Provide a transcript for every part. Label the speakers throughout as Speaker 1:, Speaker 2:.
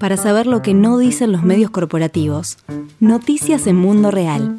Speaker 1: para saber lo que no dicen los medios corporativos. Noticias en Mundo Real.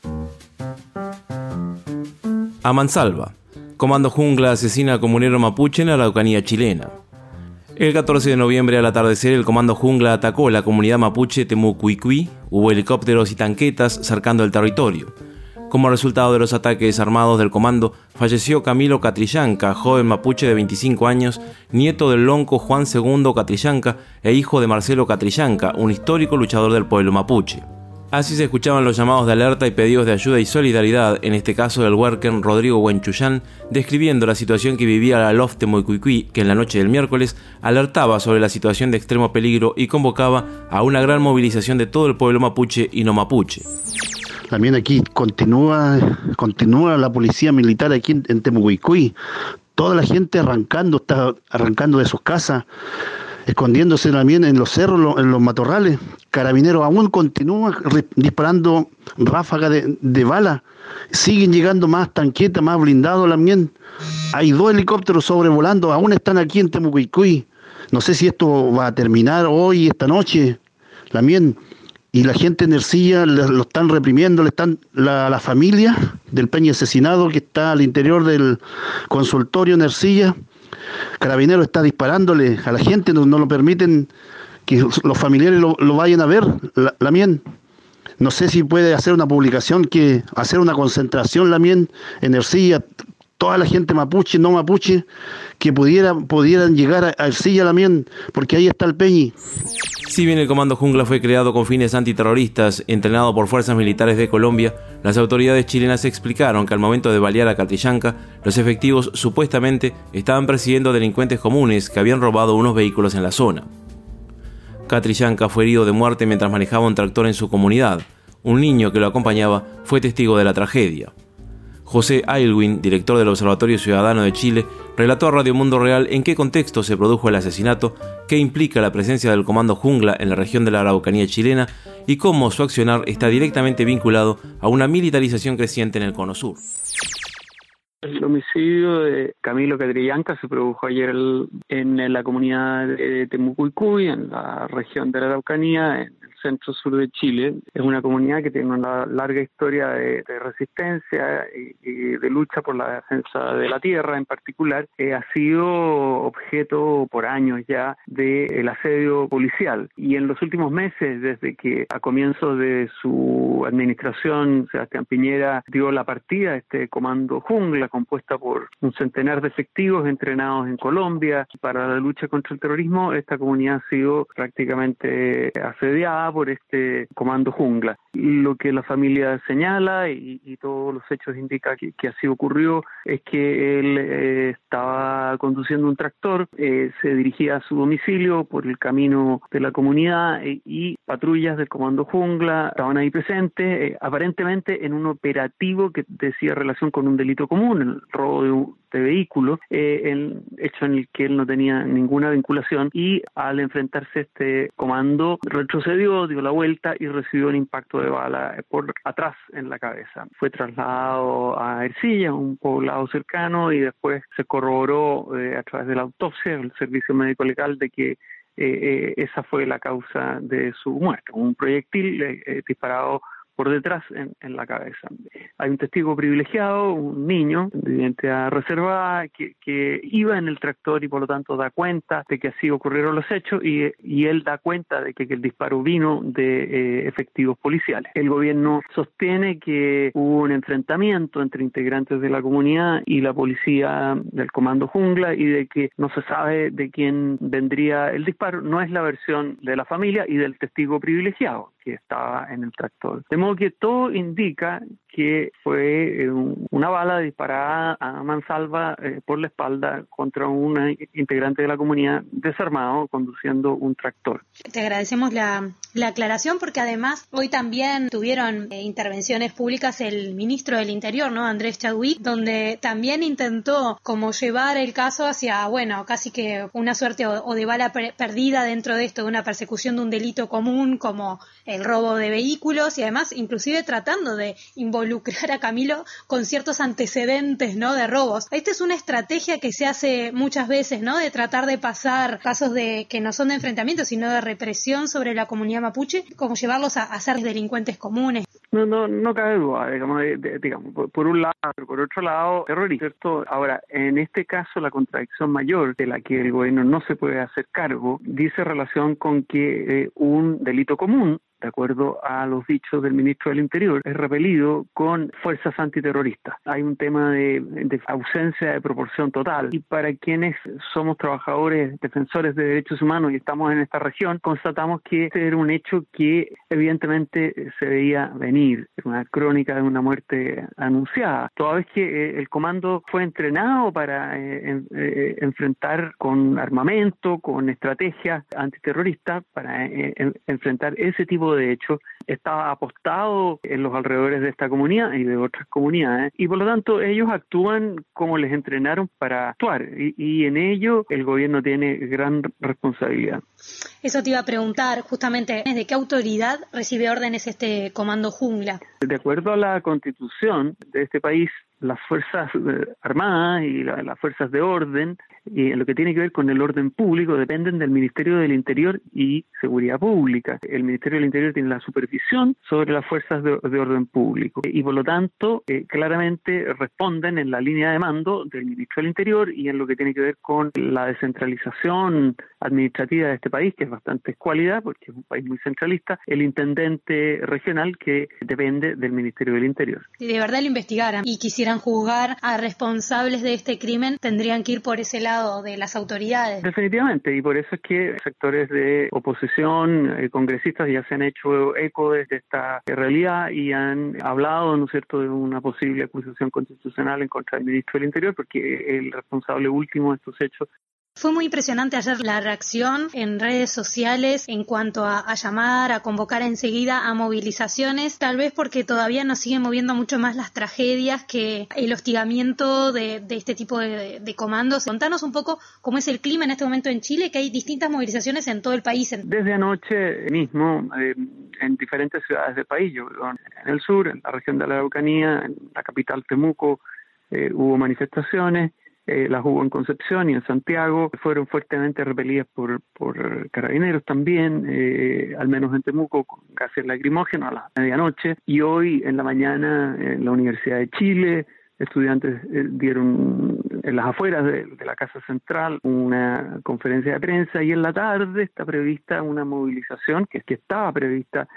Speaker 2: A mansalva. Comando Jungla asesina a comunero mapuche en la Araucanía chilena. El 14 de noviembre al atardecer, el Comando Jungla atacó la comunidad mapuche Temucuicui. Hubo helicópteros y tanquetas cercando el territorio. Como resultado de los ataques armados del comando, falleció Camilo Catrillanca, joven mapuche de 25 años, nieto del lonco Juan II Catrillanca e hijo de Marcelo Catrillanca, un histórico luchador del pueblo mapuche. Así se escuchaban los llamados de alerta y pedidos de ayuda y solidaridad, en este caso del huarquen Rodrigo Huenchuyán, describiendo la situación que vivía la LOF Temucuicui, que en la noche del miércoles alertaba sobre la situación de extremo peligro y convocaba a una gran movilización de todo el pueblo mapuche y no mapuche.
Speaker 3: También aquí continúa la policía militar aquí en Temucuicui. Toda la gente está arrancando de sus casas, escondiéndose también en los cerros, en los matorrales. Carabineros aún continúa disparando ráfagas de bala. Siguen llegando más tanquetas, más blindados también. Hay 2 helicópteros sobrevolando, aún están aquí en Temucuicui. No sé si esto va a terminar hoy, esta noche, también. Y la gente en Ercilla lo están reprimiendo, la familia del Peña asesinado que está al interior del consultorio en Ercilla. Carabineros está disparándole a la gente, no lo permiten que los familiares lo vayan a ver, también. No sé si puede hacer una publicación, hacer una concentración también en Ercilla, toda la gente mapuche, no mapuche, que pudieran llegar a Ercilla también, porque ahí está el Peñi.
Speaker 2: Si bien el Comando Jungla fue creado con fines antiterroristas, entrenado por fuerzas militares de Colombia, las autoridades chilenas explicaron que al momento de balear a Catrillanca, los efectivos supuestamente estaban persiguiendo delincuentes comunes que habían robado unos vehículos en la zona. Catrillanca fue herido de muerte mientras manejaba un tractor en su comunidad. Un niño que lo acompañaba fue testigo de la tragedia. José Aylwin, director del Observatorio Ciudadano de Chile, relató a Radio Mundo Real en qué contexto se produjo el asesinato, qué implica la presencia del Comando Jungla en la región de la Araucanía chilena y cómo su accionar está directamente vinculado a una militarización creciente en el Cono Sur.
Speaker 4: El homicidio de Camilo Catrillanca se produjo ayer en la comunidad de Temucuicui, en la región de la Araucanía, en el centro-sur de Chile. Es una comunidad que tiene una larga historia de resistencia y de lucha por la defensa de la tierra en particular. Ha sido objeto por años ya del asedio policial. Y en los últimos meses, desde que a comienzos de su administración, Sebastián Piñera dio la partida a este Comando Jungla, compuesta por un centenar de efectivos entrenados en Colombia para la lucha contra el terrorismo, esta comunidad ha sido prácticamente asediada por este Comando Jungla. Lo que la familia señala y todos los hechos indican que así ocurrió es que él estaba conduciendo un tractor, se dirigía a su domicilio por el camino de la comunidad y patrullas del Comando Jungla estaban ahí presentes, aparentemente en un operativo que decía relación con un delito común, el robo de vehículo, el hecho en el que él no tenía ninguna vinculación, y al enfrentarse este comando retrocedió, dio la vuelta y recibió un impacto de bala por atrás en la cabeza. Fue trasladado a Ercilla, un poblado cercano, y después se corroboró a través de la autopsia del servicio médico legal de que esa fue la causa de su muerte, un proyectil disparado por detrás en la cabeza. Hay un testigo privilegiado, un niño de identidad reservada, que iba en el tractor y por lo tanto da cuenta de que así ocurrieron los hechos y él da cuenta de que el disparo vino de efectivos policiales. El gobierno sostiene que hubo un enfrentamiento entre integrantes de la comunidad y la policía del Comando Jungla y de que no se sabe de quién vendría el disparo. No es la versión de la familia y del testigo privilegiado que estaba en el tractor. De modo que todo indica que fue una bala disparada a mansalva por la espalda contra un integrante de la comunidad desarmado conduciendo un tractor.
Speaker 5: Te agradecemos la aclaración, porque además hoy también tuvieron intervenciones públicas el ministro del Interior, ¿no? Andrés Chadwick, donde también intentó como llevar el caso hacia, bueno, casi que una suerte o de bala perdida dentro de esto, de una persecución de un delito común como el robo de vehículos y además inclusive tratando de involucrar a Camilo con ciertos antecedentes, ¿no?, de robos. Esta es una estrategia que se hace muchas veces, ¿no?, de tratar de pasar casos que no son de enfrentamiento, sino de represión sobre la comunidad mapuche, como llevarlos a ser delincuentes comunes.
Speaker 4: No cabe duda, digamos, por un lado, pero por otro lado, terrorismo, ¿cierto? Ahora, en este caso, la contradicción mayor de la que el gobierno no se puede hacer cargo dice relación con que un delito común, de acuerdo a los dichos del ministro del Interior, es repelido con fuerzas antiterroristas. Hay un tema de ausencia de proporción total, y para quienes somos trabajadores, defensores de derechos humanos y estamos en esta región, constatamos que este era un hecho que evidentemente se veía venir, una crónica de una muerte anunciada, toda vez que el comando fue entrenado para enfrentar con armamento, con estrategias antiterroristas, para enfrentar ese tipo de hechos. Estaba apostado en los alrededores de esta comunidad y de otras comunidades, y por lo tanto ellos actúan como les entrenaron para actuar, y en ello el gobierno tiene gran responsabilidad.
Speaker 5: Eso te iba a preguntar, justamente, ¿de qué autoridad recibe órdenes este Comando Jungla?
Speaker 4: De acuerdo a la Constitución de este país, las Fuerzas Armadas y las Fuerzas de Orden, y en lo que tiene que ver con el orden público, dependen del Ministerio del Interior y Seguridad Pública. El Ministerio del Interior tiene la supervisión sobre las fuerzas de orden público y por lo tanto claramente responden en la línea de mando del Ministro del Interior y en lo que tiene que ver con la descentralización administrativa de este país, que es bastante escuálida porque es un país muy centralista, el intendente regional, que depende del Ministerio del Interior.
Speaker 5: Si de verdad lo investigaran y quisieran juzgar a responsables de este crimen, tendrían que ir por ese lado de las autoridades.
Speaker 4: Definitivamente, y por eso es que sectores de oposición, congresistas, ya se han hecho eco de esta realidad y han hablado, ¿no es cierto?, de una posible acusación constitucional en contra del ministro del Interior, porque el responsable último de estos hechos.
Speaker 5: Fue muy impresionante ayer la reacción en redes sociales en cuanto a llamar, a convocar enseguida a movilizaciones, tal vez porque todavía nos siguen moviendo mucho más las tragedias que el hostigamiento de este tipo de comandos. Contanos un poco cómo es el clima en este momento en Chile, que hay distintas movilizaciones en todo el país.
Speaker 4: Desde anoche mismo, en diferentes ciudades del país, yo en el sur, en la región de la Araucanía, en la capital Temuco, hubo manifestaciones. Las hubo en Concepción y en Santiago, fueron fuertemente repelidas por carabineros también, al menos en Temuco, con gases lacrimógenos a la medianoche. Y hoy en la mañana en la Universidad de Chile, estudiantes dieron en las afueras de la Casa Central una conferencia de prensa, y en la tarde está prevista una movilización que estaba prevista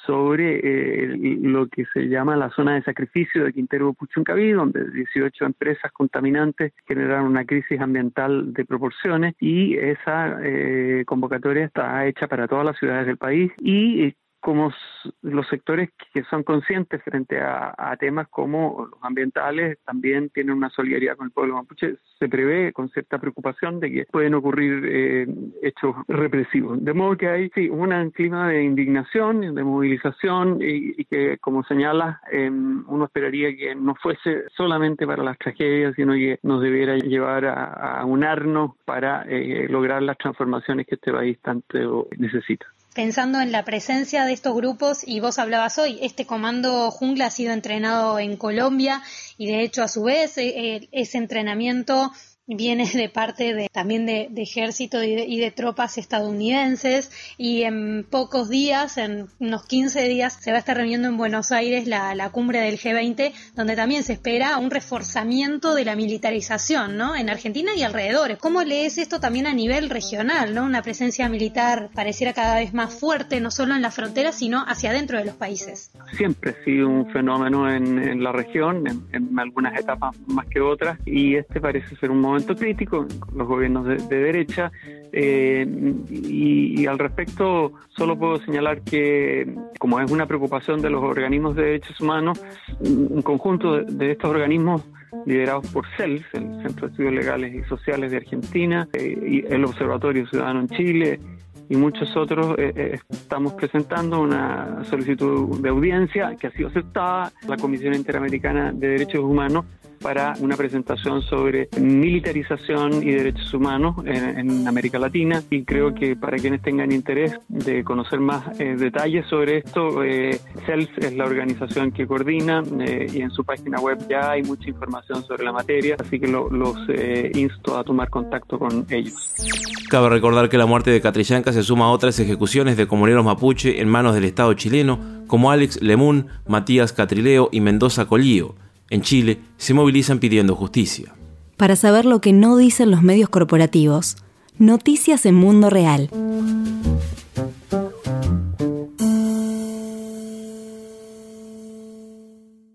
Speaker 4: sobre lo que se llama la zona de sacrificio de Quintero Puchuncaví, donde 18 empresas contaminantes generaron una crisis ambiental de proporciones, y esa convocatoria está hecha para todas las ciudades del país, y como los sectores que son conscientes frente a temas como los ambientales también tienen una solidaridad con el pueblo mapuche, se prevé con cierta preocupación de que pueden ocurrir hechos represivos. De modo que hay un clima de indignación, de movilización, y que, como señala, uno esperaría que no fuese solamente para las tragedias, sino que nos debiera llevar a unarnos para lograr las transformaciones que este país tanto necesita.
Speaker 5: Pensando en la presencia de estos grupos, y vos hablabas hoy, este Comando Jungla ha sido entrenado en Colombia y de hecho a su vez ese entrenamiento viene de parte también de ejército y de tropas estadounidenses, y en pocos días, en unos 15 días, se va a estar reuniendo en Buenos Aires la cumbre del G20, donde también se espera un reforzamiento de la militarización, ¿no?, en Argentina y alrededores. ¿Cómo lees esto también a nivel regional, ¿no? Una presencia militar pareciera cada vez más fuerte, no solo en la frontera, sino hacia adentro de los países.
Speaker 4: Siempre ha sido un fenómeno en la región, en algunas etapas más que otras, y este parece ser un momento crítico con los gobiernos de derecha, y al respecto solo puedo señalar que, como es una preocupación de los organismos de derechos humanos, un conjunto de estos organismos liderados por CELS, el Centro de Estudios Legales y Sociales de Argentina, y el Observatorio Ciudadano en Chile, y muchos otros, estamos presentando una solicitud de audiencia que ha sido aceptada. La Comisión Interamericana de Derechos Humanos para una presentación sobre militarización y derechos humanos en América Latina, y creo que para quienes tengan interés de conocer más detalles sobre esto, CELS es la organización que coordina y en su página web ya hay mucha información sobre la materia, así que los insto a tomar contacto con ellos.
Speaker 2: Cabe recordar que la muerte de Catrillanca se suma a otras ejecuciones de comuneros mapuche en manos del Estado chileno, como Alex Lemun, Matías Catrileo y Mendoza Colío. En Chile se movilizan pidiendo justicia.
Speaker 1: Para saber lo que no dicen los medios corporativos, noticias en Mundo Real.